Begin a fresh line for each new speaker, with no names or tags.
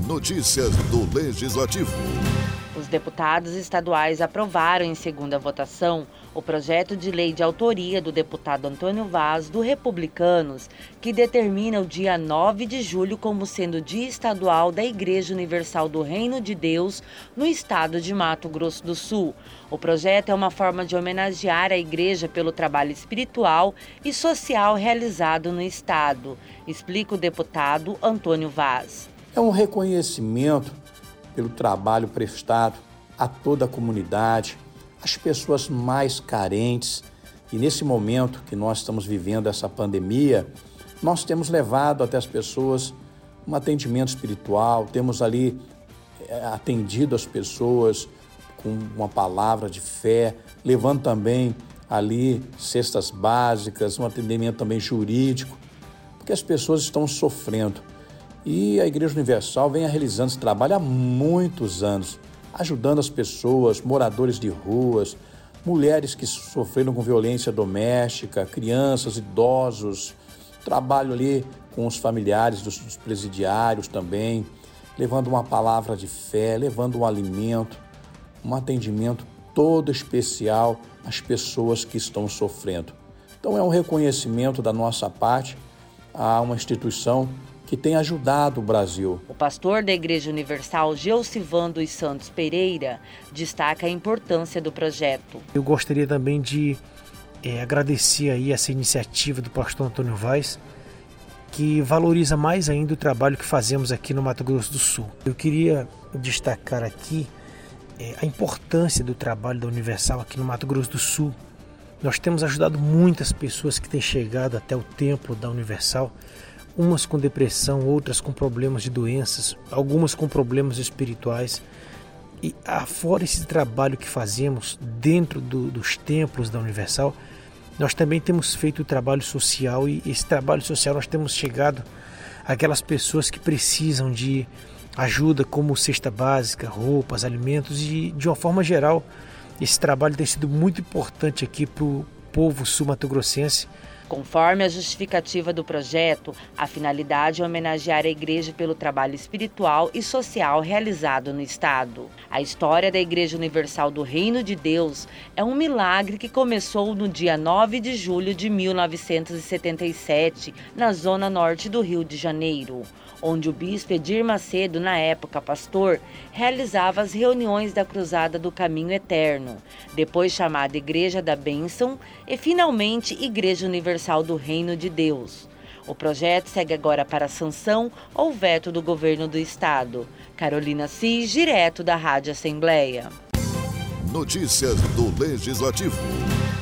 Notícias do Legislativo.
Os deputados estaduais aprovaram em segunda votação o projeto de lei de autoria do deputado Antônio Vaz, do Republicanos, que determina o dia 9 de julho como sendo o Dia Estadual da Igreja Universal do Reino de Deus no estado de Mato Grosso do Sul. O projeto é uma forma de homenagear a igreja pelo trabalho espiritual e social realizado no estado, explica o deputado Antônio Vaz.
É um reconhecimento pelo trabalho prestado a toda a comunidade, as pessoas mais carentes. E nesse momento que nós estamos vivendo essa pandemia, nós temos levado até as pessoas um atendimento espiritual, temos ali atendido as pessoas com uma palavra de fé, levando também ali cestas básicas, um atendimento também jurídico, porque as pessoas estão sofrendo. E a Igreja Universal vem realizando esse trabalho há muitos anos, ajudando as pessoas, moradores de ruas, mulheres que sofreram com violência doméstica, crianças, idosos, trabalho ali com os familiares dos presidiários também, levando uma palavra de fé, levando um alimento, um atendimento todo especial às pessoas que estão sofrendo. Então é um reconhecimento da nossa parte a uma instituição que tem ajudado o Brasil.
O pastor da Igreja Universal, Geucivan dos Santos Pereira, destaca a importância do projeto.
Eu gostaria também de agradecer aí essa iniciativa do pastor Antônio Vaz, que valoriza mais ainda o trabalho que fazemos aqui no Mato Grosso do Sul. Eu queria destacar aqui a importância do trabalho da Universal aqui no Mato Grosso do Sul. Nós temos ajudado muitas pessoas que têm chegado até o templo da Universal, umas com depressão, outras com problemas de doenças, algumas com problemas espirituais. E fora esse trabalho que fazemos dentro dos templos da Universal, nós também temos feito o trabalho social, e esse trabalho social nós temos chegado àquelas pessoas que precisam de ajuda como cesta básica, roupas, alimentos, e de uma forma geral esse trabalho tem sido muito importante aqui para o povo sul-mato-grossense.
Conforme a justificativa do projeto, a finalidade é homenagear a igreja pelo trabalho espiritual e social realizado no estado. A história da Igreja Universal do Reino de Deus é um milagre que começou no dia 9 de julho de 1977, na zona norte do Rio de Janeiro, onde o bispo Edir Macedo, na época pastor, realizava as reuniões da Cruzada do Caminho Eterno, depois chamada Igreja da Bênção e finalmente Igreja Universal do Reino de Deus. O projeto segue agora para a sanção ou veto do governo do estado. Carolina Cis, direto da Rádio Assembleia.
Notícias do Legislativo.